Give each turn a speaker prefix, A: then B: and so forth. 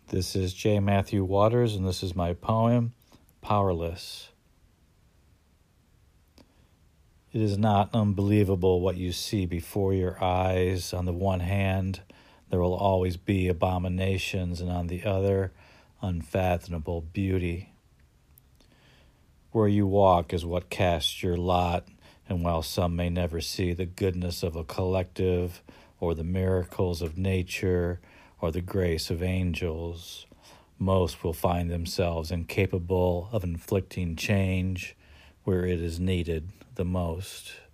A: This is J. Matthew Waters, and this is my poem, Powerless. It is not unbelievable what you see before your eyes. On the one hand, there will always be abominations, and on the other, unfathomable beauty. Where you walk is what casts your lot, and while some may never see the goodness of a collective, or the miracles of nature, or the grace of angels, most will find themselves incapable of inflicting change where it is needed the most.